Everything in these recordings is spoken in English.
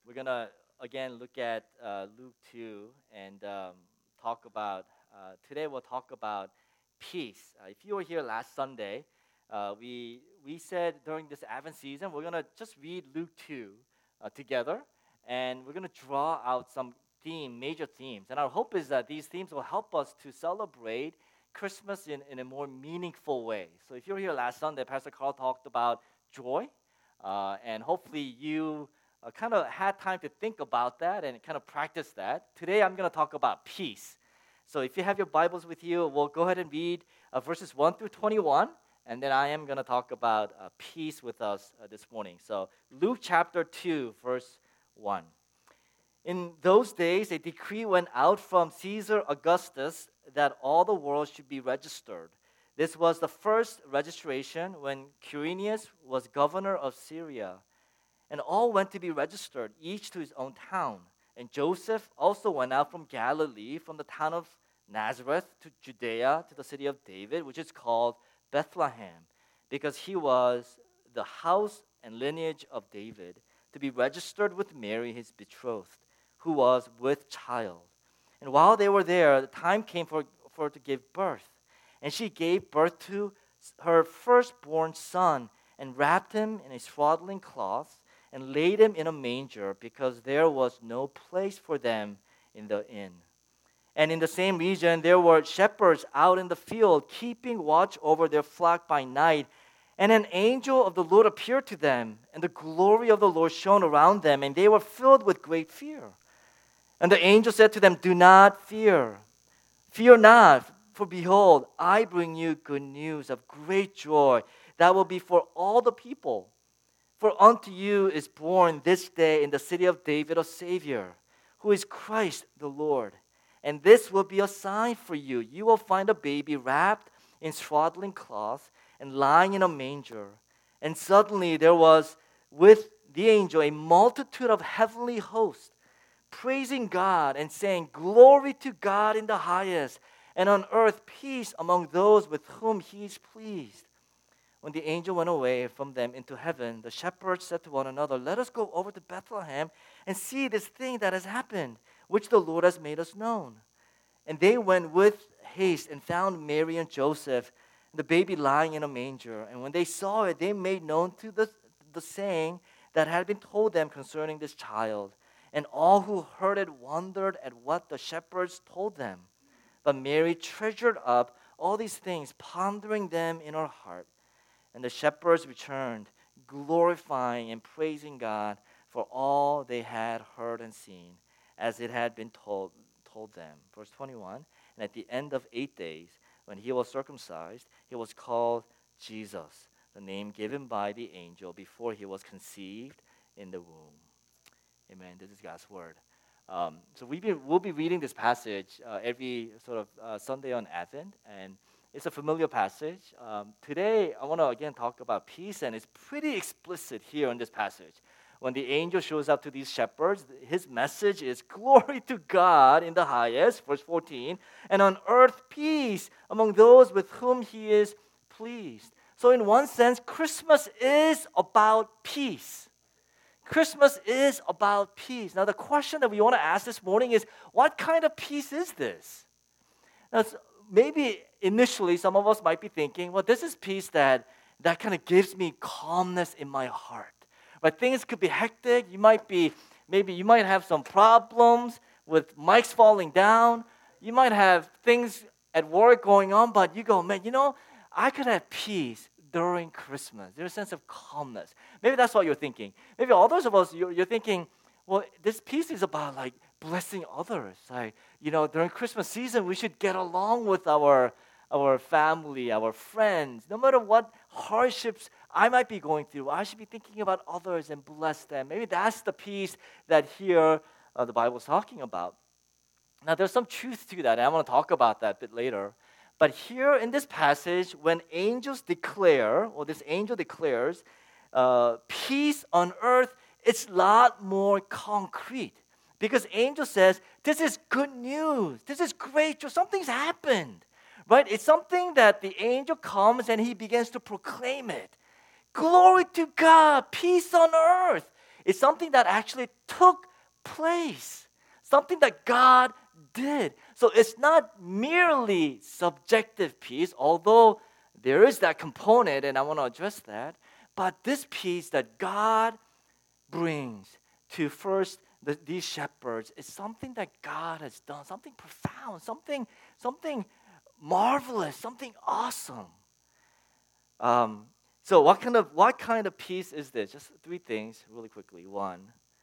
We're going to again look at Luke 2 and talk about, today we'll talk about peace. If you were here last Sunday, we said during this Advent season, we're going to just read Luke 2 together, and we're going to draw out some major themes. And our hope is that these themes will help us to celebrate Christmas in a more meaningful way. So if you were here last Sunday, Pastor Carl talked about joy, and hopefully you kind of had time to think about that and kind of practice that. Today I'm going to talk about peace. So if you have your Bibles with you, we'll go ahead and read verses 1 through 21, and then I am going to talk about peace with us this morning. So Luke chapter 2, verse 1. In those days, a decree went out from Caesar Augustus that all the world should be registered. This was the first registration when Quirinius was governor of Syria. And all went to be registered, each to his own town. And Joseph also went out from Galilee, from the town of Nazareth to Judea, to the city of David, which is called Bethlehem, because he was the house and lineage of David, to be registered with Mary, his betrothed, who was with child. And while they were there, the time came for her to give birth. And she gave birth to her firstborn son, and wrapped him in a swaddling cloth, and laid him in a manger, because there was no place for them in the inn. And in the same region there were shepherds out in the field, keeping watch over their flock by night. And an angel of the Lord appeared to them, and the glory of the Lord shone around them, and they were filled with great fear. And the angel said to them, "Do not fear. Fear not, for behold, I bring you good news of great joy that will be for all the people. For unto you is born this day in the city of David a Savior, who is Christ the Lord. And this will be a sign for you. You will find a baby wrapped in swaddling cloths and lying in a manger." And suddenly there was with the angel a multitude of heavenly hosts, praising God and saying, "Glory to God in the highest, and on earth peace among those with whom he is pleased." When the angel went away from them into heaven, the shepherds said to one another, "Let us go over to Bethlehem and see this thing that has happened, which the Lord has made us known." And they went with haste and found Mary and Joseph, the baby lying in a manger. And when they saw it, they made known to the saying that had been told them concerning this child. And all who heard it wondered at what the shepherds told them. But Mary treasured up all these things, pondering them in her heart. And the shepherds returned, glorifying and praising God for all they had heard and seen, as it had been told them. Verse 21, and at the end of 8 days, when he was circumcised, he was called Jesus, the name given by the angel before he was conceived in the womb. Amen. This is God's word. So we'll be reading this passage every sort of Sunday on Advent, and it's a familiar passage. Today, I want to again talk about peace, and it's pretty explicit here in this passage. When the angel shows up to these shepherds, his message is glory to God in the highest, verse 14, and on earth peace among those with whom he is pleased. So in one sense, Christmas is about peace. Christmas is about peace. Now, the question that we want to ask this morning is, what kind of peace is this? Now, maybe initially some of us might be thinking, well, this is peace that kind of gives me calmness in my heart. But things could be hectic. Maybe you might have some problems with mics falling down. You might have things at work going on, but you go, man, I could have peace during Christmas. There's a sense of calmness. Maybe that's what you're thinking. Maybe others of us, you're thinking, well, this peace is about like blessing others. Like, during Christmas season, we should get along with our family, our friends. No matter what hardships I might be going through, I should be thinking about others and bless them. Maybe that's the peace that here the Bible is talking about. Now, there's some truth to that, and I want to talk about that a bit later. But here in this passage, when this angel declares, peace on earth, it's a lot more concrete. Because angel says, this is good news. This is great. Something's happened. Right? It's something that the angel comes and he begins to proclaim it. Glory to God, peace on earth. It's something that actually took place, something that God did. So it's not merely subjective peace, although there is that component, and I want to address that. But this peace that God brings to first these shepherds is something that God has done, something profound, something marvelous, something awesome. So what kind of peace is this? Just three things really quickly. One,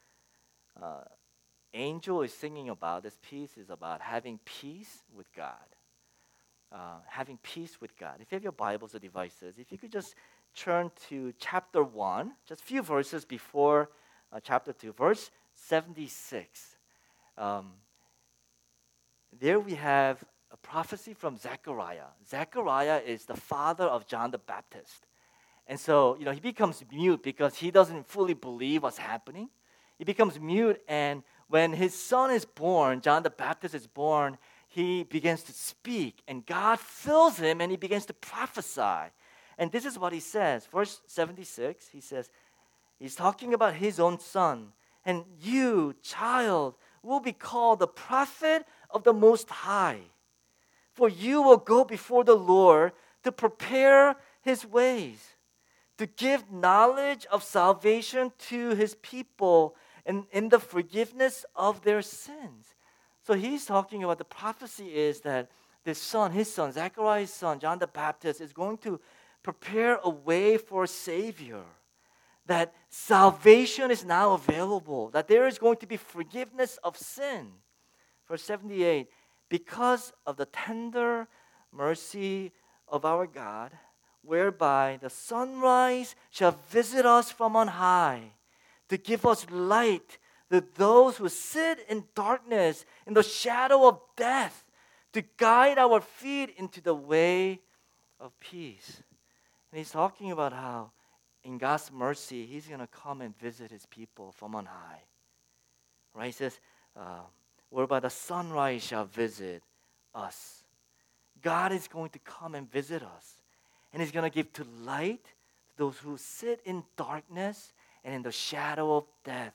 angel is singing about this peace is about having peace with God. Having peace with God. If you have your Bibles or devices, if you could just turn to chapter 1, just a few verses before chapter 2, verse 76. There we have a prophecy from Zechariah. Zechariah is the father of John the Baptist. And so, he becomes mute because he doesn't fully believe what's happening. He becomes mute, and when his son is born, John the Baptist is born, he begins to speak, and God fills him, and he begins to prophesy. And this is what he says. Verse 76, he says, he's talking about his own son. And you, child, will be called the prophet of the Most High. For you will go before the Lord to prepare his ways, to give knowledge of salvation to his people and in the forgiveness of their sins. So he's talking about the prophecy is that his son, Zechariah's son, John the Baptist, is going to prepare a way for a Savior. That salvation is now available, that there is going to be forgiveness of sin. Verse 78, because of the tender mercy of our God, whereby the sunrise shall visit us from on high, to give us light to those who sit in darkness, in the shadow of death, to guide our feet into the way of peace. And he's talking about how in God's mercy, he's going to come and visit his people from on high. Right? He says, whereby the sunrise shall visit us. God is going to come and visit us. And he's going to give to light to those who sit in darkness and in the shadow of death.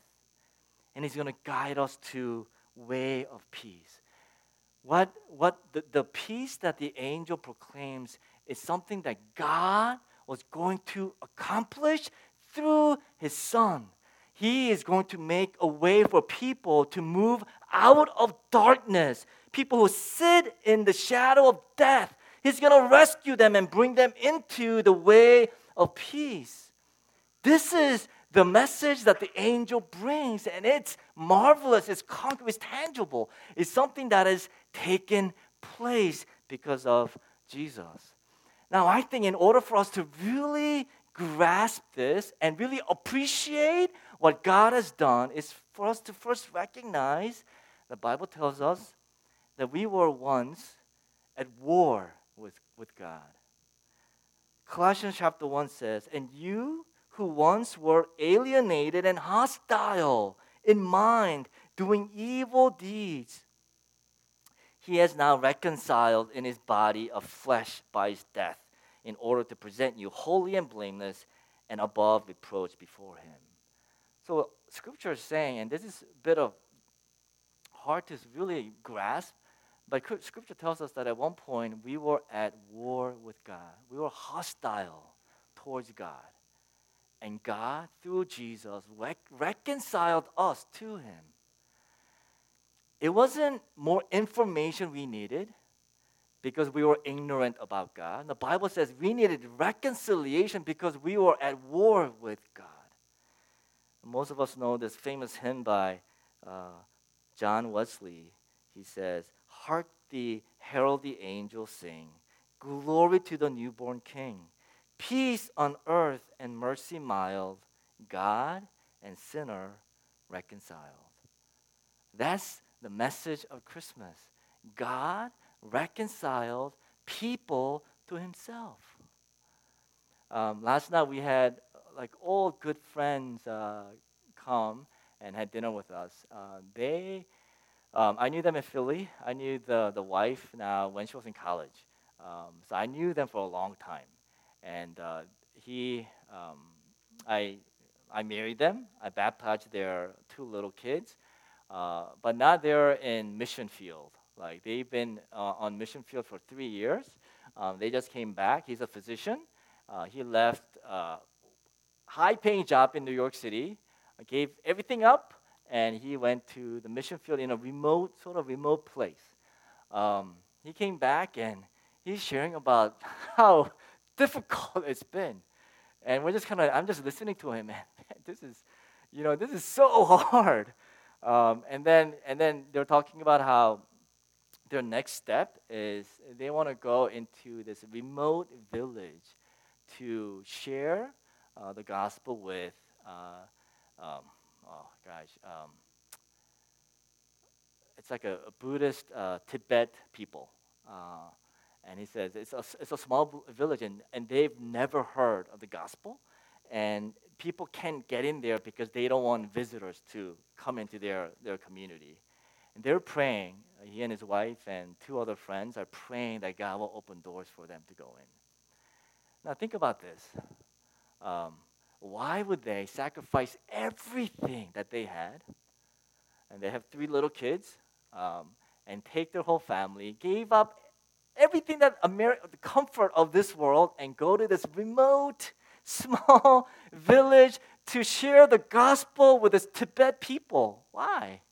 And he's going to guide us to way of peace. What the peace that the angel proclaims is something that God was going to accomplish through his son. He is going to make a way for people to move out of darkness. People who sit in the shadow of death. He's going to rescue them and bring them into the way of peace. This is the message that the angel brings, and it's marvelous, it's concrete, it's tangible. It's something that has taken place because of Jesus. Now, I think in order for us to really grasp this and really appreciate what God has done is for us to first recognize the Bible tells us that we were once at war with God. Colossians chapter 1 says, and you who once were alienated and hostile in mind, doing evil deeds, he has now reconciled in his body of flesh by his death, in order to present you holy and blameless and above reproach before him. So Scripture is saying, and this is a bit of hard to really grasp, but Scripture tells us that at one point we were at war with God. We were hostile towards God. And God, through Jesus, reconciled us to him. It wasn't more information we needed because we were ignorant about God. The Bible says we needed reconciliation because we were at war with God. Most of us know this famous hymn by John Wesley. He says, hark the herald the angels sing, glory to the newborn King. Peace on earth and mercy mild, God and sinner reconciled. That's the message of Christmas. God reconciled people to himself. Last night we had all good friends come and had dinner with us. I knew them in Philly. I knew the wife now when she was in college. So I knew them for a long time. And I married them. I baptized their two little kids, but now they're in mission field. Like they've been on mission field for 3 years. They just came back. He's a physician. He left high-paying job in New York City, gave everything up, and he went to the mission field in a sort of remote place. He came back and he's sharing about how difficult it's been, and I'm just listening to him, man. This is, this is so hard. And then they're talking about how their next step is they want to go into this remote village to share the gospel with, oh gosh, it's like a Buddhist Tibet people. And he says it's a small village, and they've never heard of the gospel. And people can't get in there because they don't want visitors to come into their community. And they're praying, he and his wife and two other friends are praying that God will open doors for them to go in. Now think about this. Why would they sacrifice everything that they had? And they have 3 little kids, and take their whole family, gave up everything that the comfort of this world, and go to this remote, small village to share the gospel with this Tibet people. Why?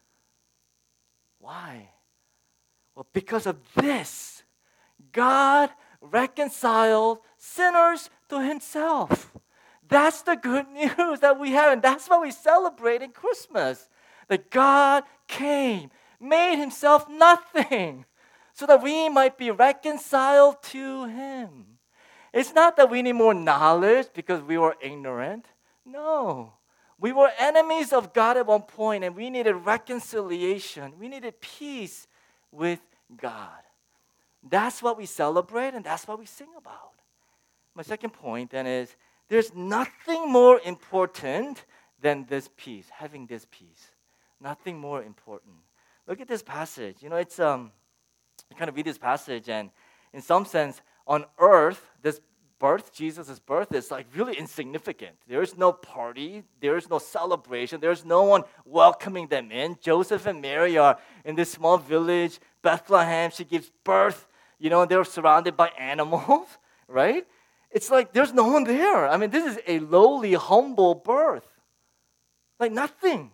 Why? Well, because of this, God reconciled sinners to himself. That's the good news that we have, and that's what we celebrate in Christmas. That God came, made himself nothing, so that we might be reconciled to him. It's not that we need more knowledge because we were ignorant. No. We were enemies of God at one point, and we needed reconciliation. We needed peace with God. That's what we celebrate, and that's what we sing about. My second point then is there's nothing more important than this peace, having this peace. Nothing more important. Look at this passage. It's you kind of read this passage, and in some sense, on earth, this birth, Jesus' birth, is like really insignificant. There is no party, there is no celebration, there's no one welcoming them in. Joseph and Mary are in this small village, Bethlehem. She gives birth. They're surrounded by animals, right? It's like there's no one there. I mean, this is a lowly, humble birth. Like nothing.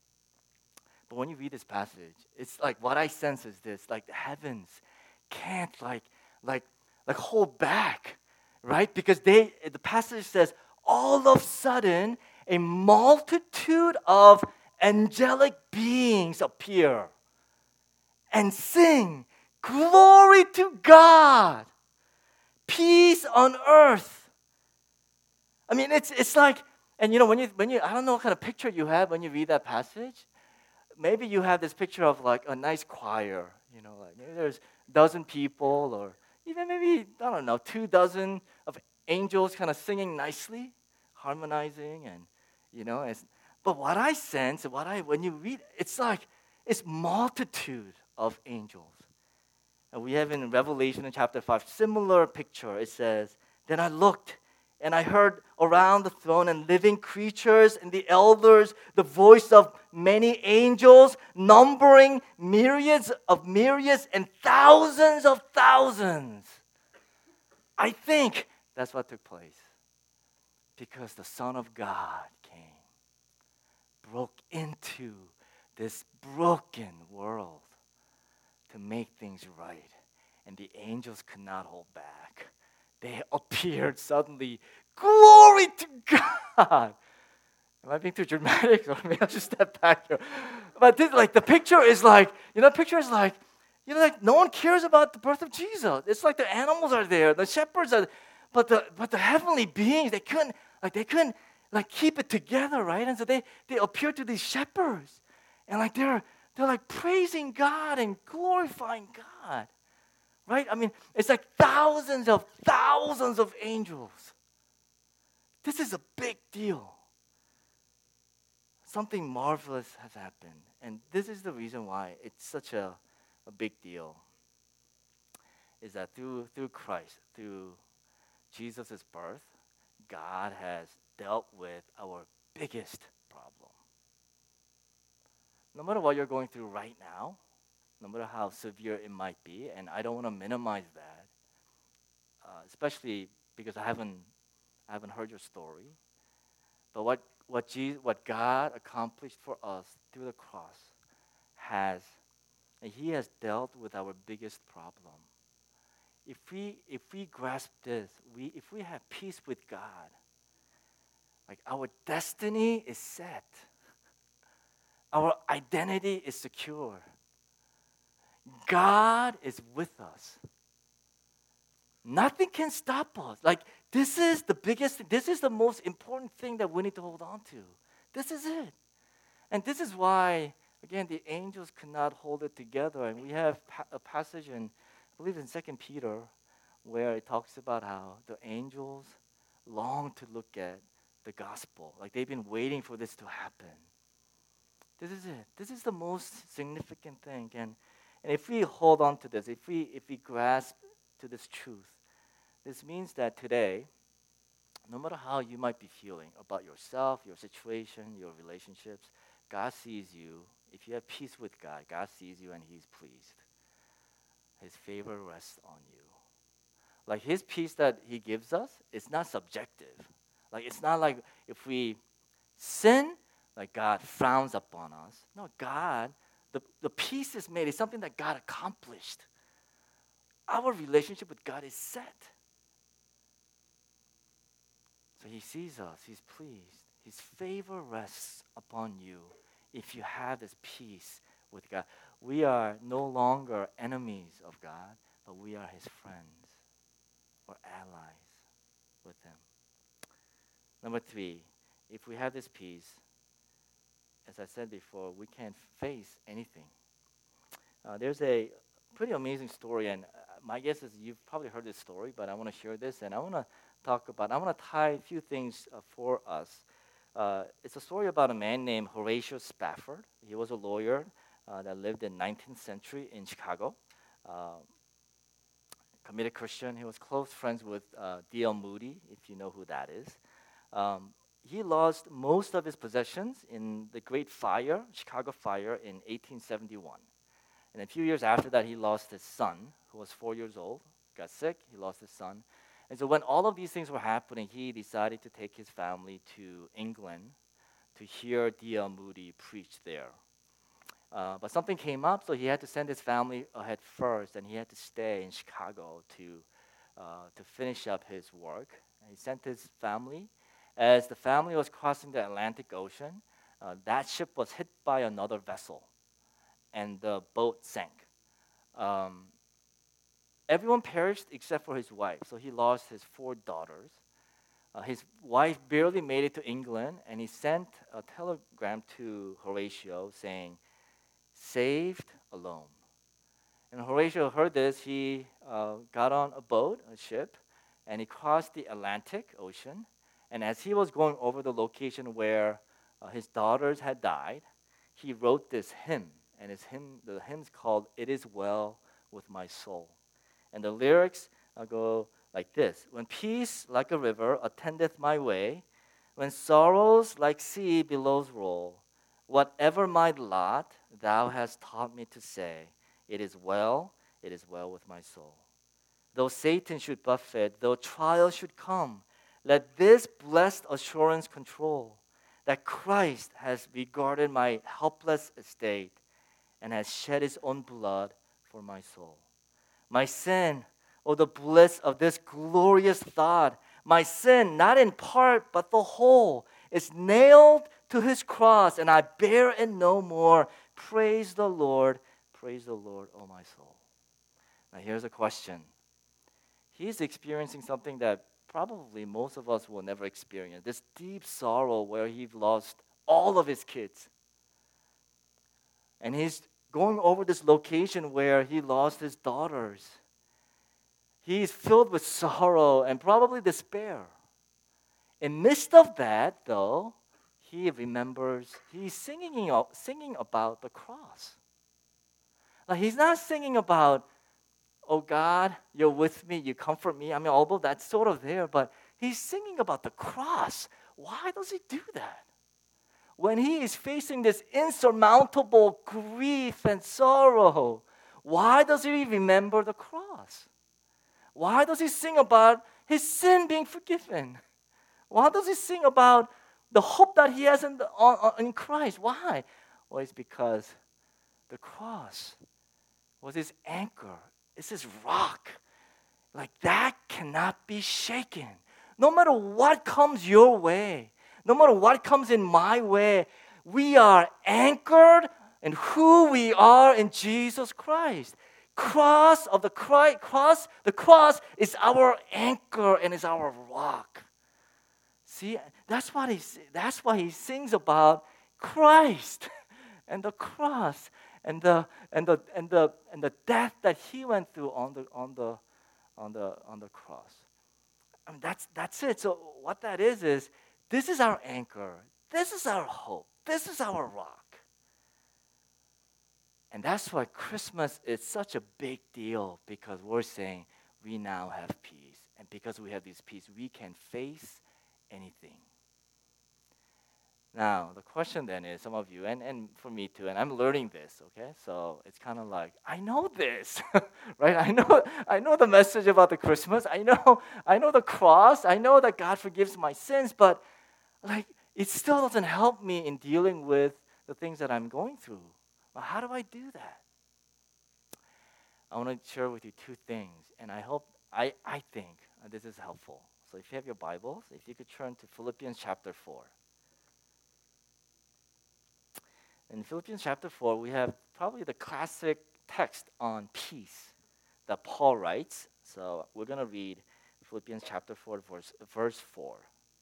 But when you read this passage, it's like what I sense is this: like the heavens can't like hold back, right? Because the passage says, all of a sudden, a multitude of angelic beings appear and sing, "Glory to God, peace on earth." I mean, it's like, and when you I don't know what kind of picture you have when you read that passage. Maybe you have this picture of like a nice choir, like maybe there's a dozen people, or even maybe, I don't know, 2 dozen of angels kind of singing nicely, harmonizing, and but what I sense, when you read, it's like it's multitude of angels. And we have in Revelation in chapter 5 similar picture. It says, "Then I looked, and I heard around the throne and living creatures and the elders the voice of many angels, numbering myriads and thousands of thousands." I think that's what took place. Because the Son of God came, broke into this broken world to make things right. And the angels could not hold back. They appeared suddenly. Glory to God! Am I being too dramatic? Or maybe I'll just step back here. But the picture is like, no one cares about the birth of Jesus. It's like the animals are there, the shepherds are, but the heavenly beings, they couldn't keep it together, right? And so they appear to these shepherds, and they're like praising God and glorifying God. Right? I mean, it's like thousands of angels. This is a big deal. Something marvelous has happened. And this is the reason why it's such a big deal. Is that through Christ, through Jesus' birth, God has dealt with our biggest problem. No matter what you're going through right now, no matter how severe it might be, and I don't want to minimize that, especially because I haven't heard your story. But what God accomplished for us through the cross has, and He has dealt with our biggest problem. If we grasp this, if we have peace with God, like our destiny is set, our identity is secure. God is with us. Nothing can stop us. Like, this is the biggest, this is the most important thing that we need to hold on to. This is it. And this is why, again, the angels could not hold it together. And we have a passage in, I believe in 2 Peter, where it talks about how the angels long to look at the gospel. Like, they've been waiting for this to happen. This is it. This is the most significant thing. And if we hold on to this, if we grasp to this truth, this means that today, no matter how you might be feeling about yourself, your situation, your relationships, God sees you. If you have peace with God, God sees you and He's pleased. His favor rests on you. Like, His peace that He gives us, it's not subjective. Like, it's not like if we sin, like God frowns upon us. No, God, the peace is made. It's something that God accomplished. Our relationship with God is set. So He sees us. He's pleased. His favor rests upon you if you have this peace with God. We are no longer enemies of God, but we are His friends or allies with Him. Number 3, if we have this peace, as I said before, we can face anything. There's a pretty amazing story, and my guess is you've probably heard this story, but I want to share this, and I want to tie a few things for us. It's a story about a man named Horatio Spafford. He was a lawyer that lived in 19th century in Chicago. Committed Christian. He was close friends with D.L. Moody, if you know who that is. He lost most of his possessions in the Great Fire, Chicago Fire, in 1871. And a few years after that, he lost his son, who was 4 years old, got sick, he lost his son. And so when all of these things were happening, he decided to take his family to England to hear D.L. Moody preach there. But something came up, so he had to send his family ahead first, and he had to stay in Chicago to finish up his work. And he sent his family. As the family was crossing the Atlantic Ocean, that ship was hit by another vessel, and the boat sank. Everyone perished except for his wife, so he lost his 4 daughters. His wife barely made it to England, and he sent a telegram to Horatio saying, "Saved alone." And Horatio heard this. He got on a ship, and he crossed the Atlantic Ocean. And as he was going over the location where his daughters had died, he wrote this hymn. And the hymn's called "It Is Well With My Soul." And the lyrics go like this: "When peace like a river attendeth my way, when sorrows like sea billows roll, whatever my lot, thou hast taught me to say, it is well with my soul. Though Satan should buffet, though trials should come, let this blessed assurance control, that Christ has regarded my helpless estate and has shed His own blood for my soul. My sin, oh, the bliss of this glorious thought, my sin, not in part, but the whole, is nailed to His cross, and I bear it no more. Praise the Lord, oh my soul." Now here's a question. He's experiencing something that probably most of us will never experience, this deep sorrow where he lost all of his kids. And he's going over this location where he lost his daughters. He's filled with sorrow and probably despair. In midst of that, though, he remembers, he's singing about the cross. Like, he's not singing about, "Oh God, you're with me, you comfort me." I mean, although that's sort of there, but he's singing about the cross. Why does he do that? when he is facing this insurmountable grief and sorrow, why does he remember the cross? Why does he sing about his sin being forgiven? Why does he sing about the hope that he has in Christ? Why? Well, it's because the cross was his anchor. It's his rock. Like that cannot be shaken. No matter what comes your way, no matter what comes in my way, we are anchored in who we are in Jesus Christ. The cross is our anchor and is our rock. See, that's why he sings about Christ and the cross and the death that he went through on the cross. I mean, that's it. So what that is this is our anchor. This is our hope. This is our rock. And that's why Christmas is such a big deal, because we're saying we now have peace. And because we have this peace, we can face anything. Now, the question then is, some of you, and for me too, and I'm learning this, okay? So it's kind of like, I know this, right? I know the message about the Christmas. I know the cross. I know that God forgives my sins, but like it still doesn't help me in dealing with the things that I'm going through. Well, how do I do that? I want to share with you two things, and I think this is helpful. So if you have your Bibles, if you could turn to Philippians chapter 4. In Philippians chapter 4, we have probably the classic text on peace that Paul writes. So we're going to read Philippians chapter 4, verse 4.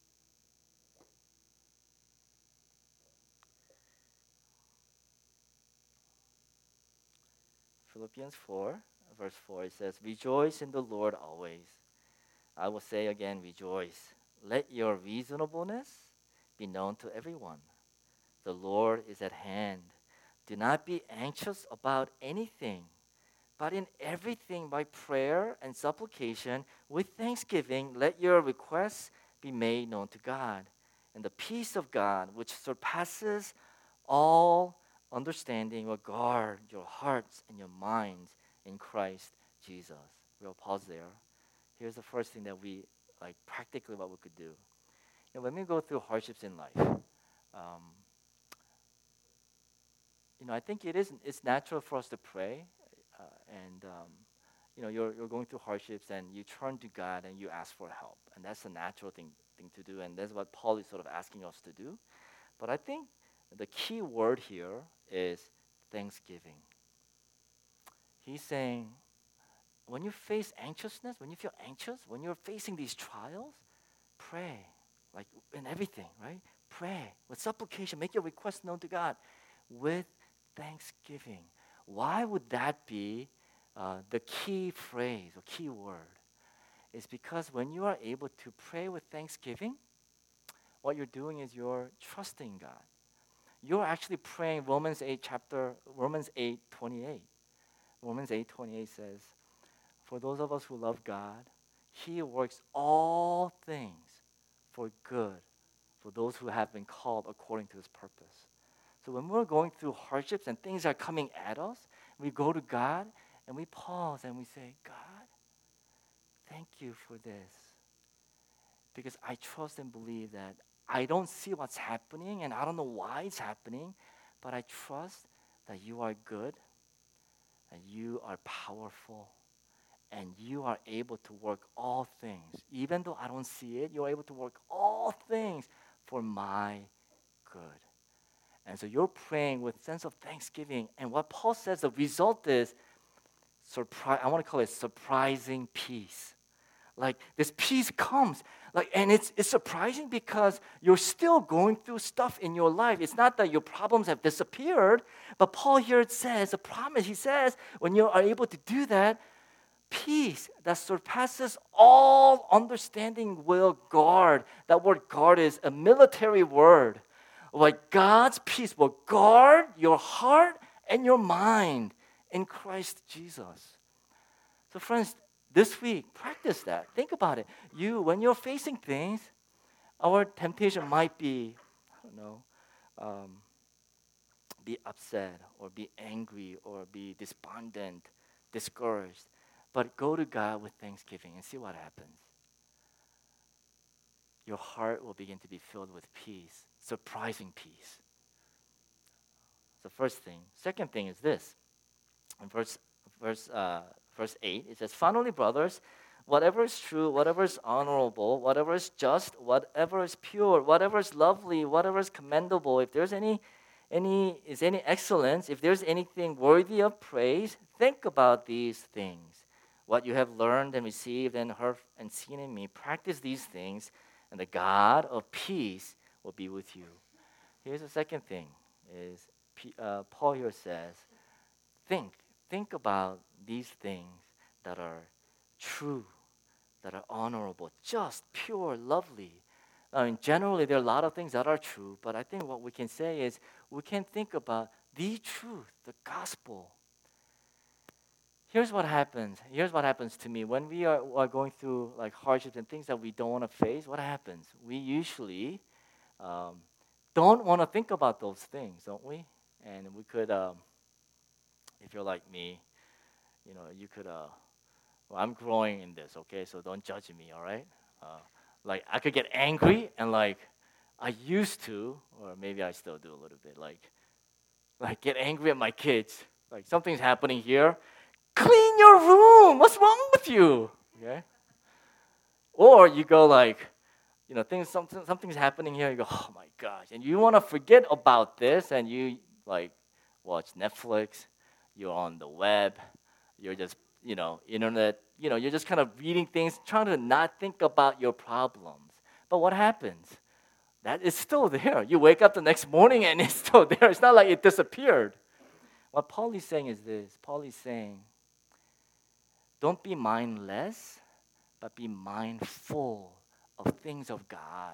Philippians 4, verse 4, it says, "Rejoice in the Lord always. I will say again, rejoice. Let your reasonableness be known to everyone. The Lord is at hand. Do not be anxious about anything, but in everything by prayer and supplication with thanksgiving, let your requests be made known to God. And the peace of God, which surpasses all understanding, will guard your hearts and your minds in Christ Jesus." We'll pause there. Here's the first thing that we, like practically what we could do. When we go through hardships in life, I think it's natural for us to pray, and you're going through hardships and you turn to God and you ask for help, and that's a natural thing to do, and that's what Paul is sort of asking us to do. But I think the key word here is thanksgiving. He's saying, when you face anxiousness, when you feel anxious, when you're facing these trials, pray, like in everything, right? Pray with supplication, make your request known to God with thanksgiving. Why would that be the key phrase or key word? It's because when you are able to pray with thanksgiving, what you're doing is you're trusting God. You're actually praying Romans 8:28. Romans 8:28 says, "For those of us who love God, He works all things for good for those who have been called according to His purpose." So when we're going through hardships and things are coming at us, we go to God and we pause and we say, "God, thank you for this. Because I trust and believe that I don't see what's happening and I don't know why it's happening, but I trust that you are good, that you are powerful, and you are able to work all things. Even though I don't see it, you're able to work all things for my good." And so you're praying with sense of thanksgiving. And what Paul says, the result is, I want to call it surprising peace. Like this peace comes, and it's surprising because you're still going through stuff in your life. It's not that your problems have disappeared, but Paul here says, a promise, he says, when you are able to do that, peace that surpasses all understanding will guard. That word guard is a military word. Like God's peace will guard your heart and your mind in Christ Jesus. So friends, this week, practice that. Think about it. When you're facing things, our temptation might be, be upset or be angry or be despondent, discouraged, but go to God with thanksgiving and see what happens. Your heart will begin to be filled with peace, surprising peace. The first thing. Second thing is this. In verse 8, it says, "Finally, brothers, whatever is true, whatever is honorable, whatever is just, whatever is pure, whatever is lovely, whatever is commendable, if there's any excellence, if there's anything worthy of praise, think about these things. What you have learned and received and heard and seen in me, practice these things, and the God of peace will be with you." Here's the second thing: is Paul here says, think about these things that are true, that are honorable, just, pure, lovely. I mean, generally, there are a lot of things that are true, but I think what we can say is we can think about the truth, the gospel. Here's what happens. Here's what happens to me when we are going through like hardships and things that we don't want to face. What happens? We usually don't want to think about those things, don't we? And we could, if you're like me, you could. Well, I'm growing in this, okay? So don't judge me, all right? Like I could get angry and like I used to, or maybe I still do a little bit, like get angry at my kids. Like something's happening here. Clean your room. What's wrong with you? Okay. Or you go like, something's happening here. You go, oh my gosh, and you want to forget about this, and you like watch Netflix. You're on the web. You're just internet. You're just kind of reading things, trying to not think about your problems. But what happens? That is still there. You wake up the next morning and it's still there. It's not like it disappeared. What Paul is saying is this. Paul is saying, don't be mindless, but be mindful of things of God.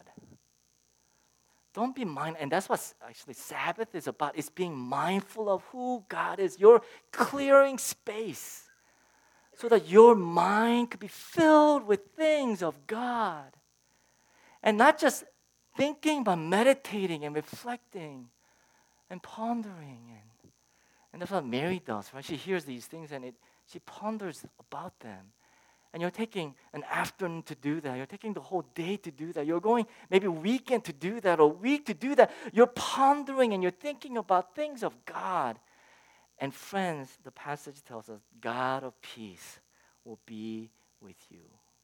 Don't be and that's what actually Sabbath is about. It's being mindful of who God is. You're clearing space so that your mind could be filled with things of God. And not just thinking, but meditating and reflecting and pondering. And that's what Mary does, right? She hears these things and she ponders about them. And you're taking an afternoon to do that. You're taking the whole day to do that. You're going maybe a weekend to do that, or a week to do that. You're pondering and you're thinking about things of God. And friends, the passage tells us, God of peace will be with you.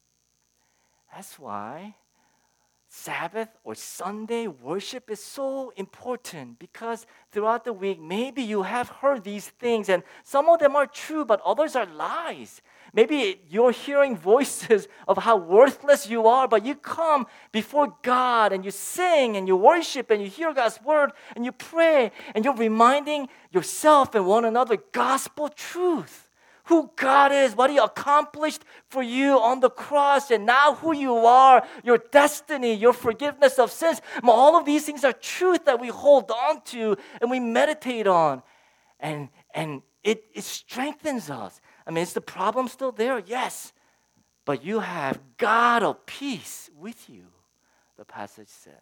That's why Sabbath or Sunday worship is so important, because throughout the week, maybe you have heard these things and some of them are true, but others are lies. Maybe you're hearing voices of how worthless you are, but you come before God and you sing and you worship and you hear God's word and you pray and you're reminding yourself and one another gospel truth. Who God is, what He accomplished for you on the cross, and now who you are, your destiny, your forgiveness of sins. All of these things are truth that we hold on to and we meditate on. And it strengthens us. I mean, is the problem still there? Yes. But you have God of peace with you, the passage says.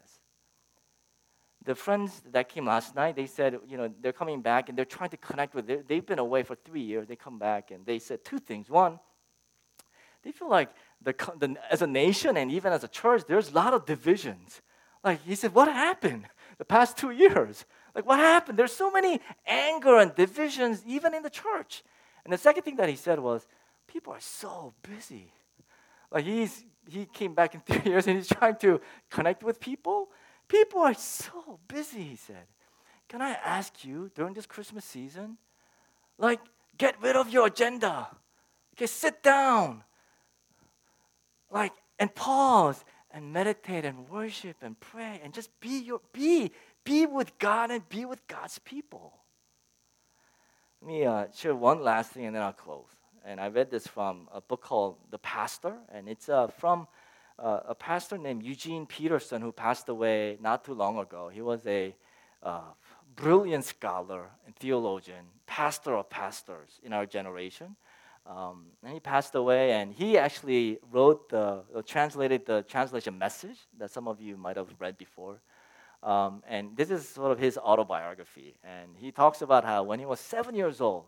The friends that came last night, they said, they're coming back and they're trying to connect with they've been away for 3 years. They come back and they said two things. One, they feel like as a nation and even as a church, there's a lot of divisions. Like he said, what happened the past 2 years? Like what happened? There's so many anger and divisions even in the church. And the second thing that he said was, people are so busy. Like he came back in 3 years and he's trying to connect with people. People are so busy, he said. Can I ask you during this Christmas season, like, get rid of your agenda. Okay, sit down. Like, and pause and meditate and worship and pray and just be with God and be with God's people. Let me share one last thing and then I'll close. And I read this from a book called The Pastor, and it's from a pastor named Eugene Peterson who passed away not too long ago. He was a brilliant scholar and theologian, pastor of pastors in our generation. And he passed away, and he actually translated the translation Message that some of you might have read before. And this is sort of his autobiography. And he talks about how when he was 7 years old,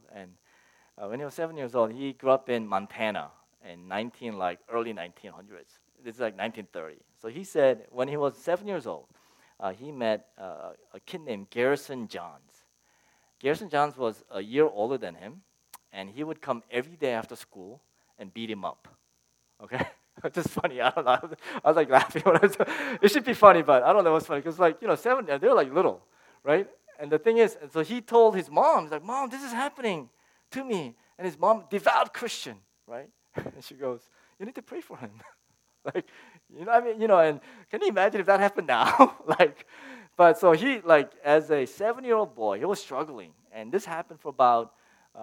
he grew up in Montana in early 1900s. This is like 1930. So he said when he was 7 years old, he met a kid named Garrison Johns. Garrison Johns was a year older than him, and he would come every day after school and beat him up. Okay, it's just funny. I don't know. I was like laughing when it should be funny, but I don't know what's funny because seven, they're like little, right? And the thing is, so he told his mom, he's like, "Mom, this is happening to me." And his mom, devout Christian, right? And she goes, "You need to pray for him." Like, and can you imagine if that happened now? But so he, as a 7-year-old boy, he was struggling. And this happened for about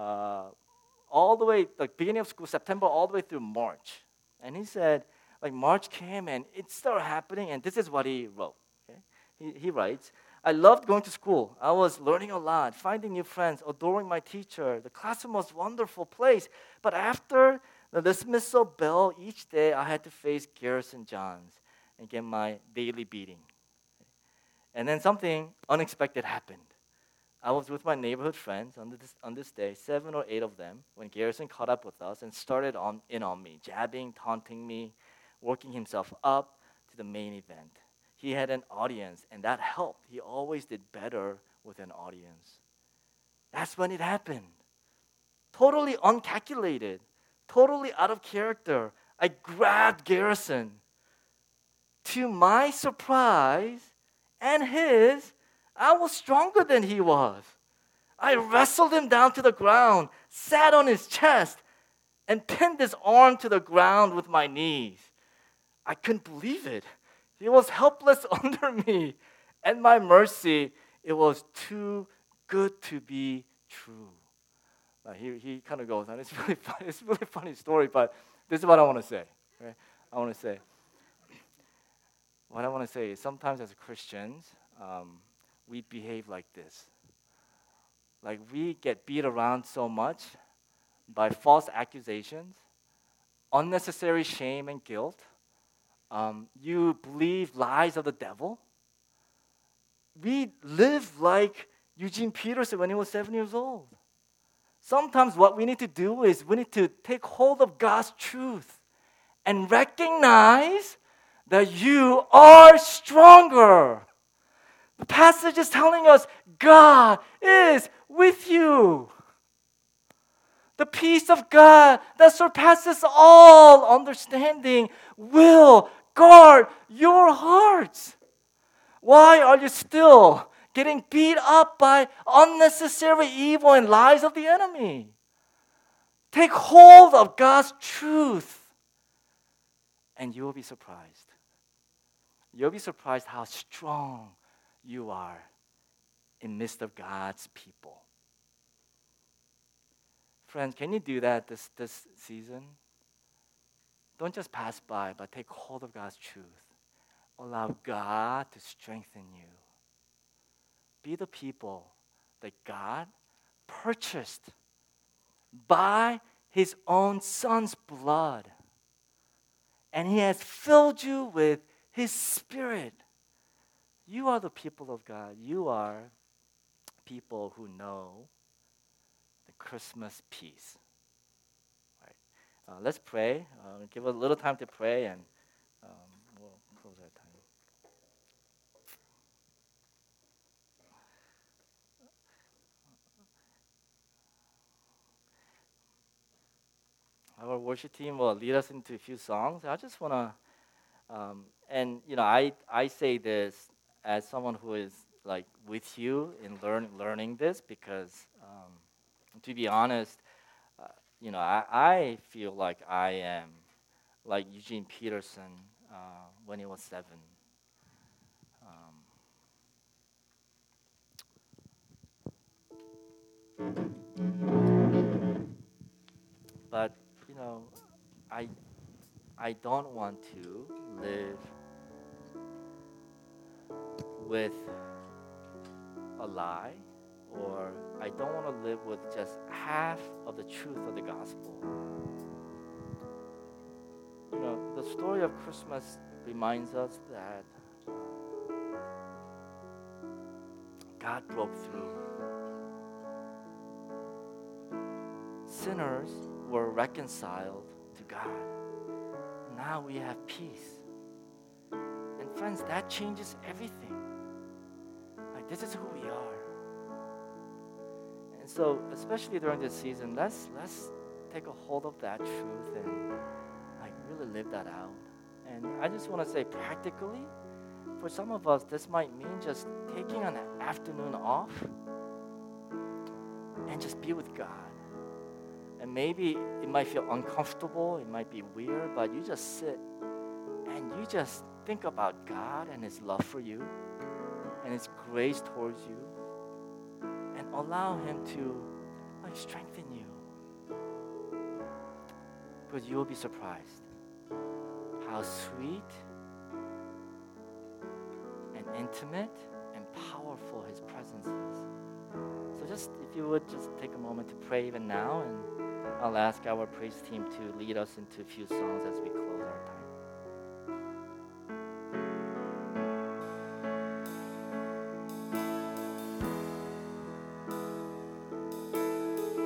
all the way, beginning of school, September, all the way through March. And he said, March came and it started happening, and this is what he wrote. Okay? He writes, "I loved going to school. I was learning a lot, finding new friends, adoring my teacher. The classroom was a wonderful place. But after the dismissal bell each day, I had to face Garrison Johns and get my daily beating." And then something unexpected happened. I was with my neighborhood friends on this day, 7 or 8 of them, when Garrison caught up with us and started on me, jabbing, taunting me, working himself up to the main event. He had an audience, and that helped. He always did better with an audience. That's when it happened. Totally uncalculated, totally out of character. I grabbed Garrison. To my surprise and his, I was stronger than he was. I wrestled him down to the ground, sat on his chest, and pinned his arm to the ground with my knees. I couldn't believe it. He was helpless under me. And my mercy, it was too good to be true. He kind of goes on. It's really funny. It's a really funny story, but this is what I want to say. Right? What I want to say is sometimes as Christians, we behave like this. We get beat around so much by false accusations, unnecessary shame and guilt. You believe lies of the devil. We live like Eugene Peterson when he was 7 years old. Sometimes what we need to do is we need to take hold of God's truth and recognize that you are stronger. The passage is telling us God is with you. The peace of God that surpasses all understanding will guard your hearts. Why are you still getting beat up by unnecessary evil and lies of the enemy? Take hold of God's truth, and you will be surprised. You'll be surprised how strong you are in midst of God's people. Friends, can you do that this season? Don't just pass by, but take hold of God's truth. Allow God to strengthen you. Be the people that God purchased by His own Son's blood. And He has filled you with His Spirit. You are the people of God. You are people who know the Christmas peace. Right. Let's pray. Give a little time to pray, and we'll close our time. Our worship team will lead us into a few songs. I just want to, I say this as someone who is with you in learning this because, to be honest, I feel like I am like Eugene Peterson when he was 7. But I don't want to live with a lie, or I don't want to live with just half of the truth of the gospel. The story of Christmas reminds us that God broke through. Sinners were reconciled to God. Now we have peace. And friends, that changes everything. Like, this is who we are. And so, especially during this season, let's take a hold of that truth and like really live that out. And I just want to say practically, for some of us, this might mean just taking an afternoon off and just be with God. And maybe it might feel uncomfortable, it might be weird, but you just sit and you just think about God and His love for you and His grace towards you, and allow Him to like strengthen you. Because you will be surprised how sweet and intimate and powerful His presence is. So just, if you would, just take a moment to pray even now, and I'll ask our praise team to lead us into a few songs as we close our time.